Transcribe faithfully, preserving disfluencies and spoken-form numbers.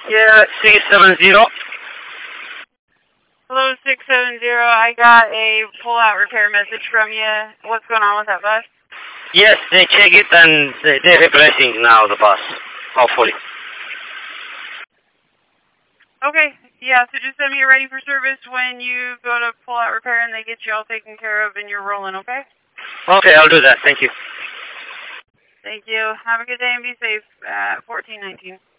Yeah, six seven zero. Hello, six seven zero. I got a pull-out repair message from you. What's going on with that bus? Yes, they check it and they, they're replacing now the bus, hopefully. Okay, yeah, so just send me a ready for service when you go to pull-out repair and they get you all taken care of and you're rolling, okay? Okay, I'll do that. Thank you. Thank you. Have a good day and be safe at fourteen nineteen.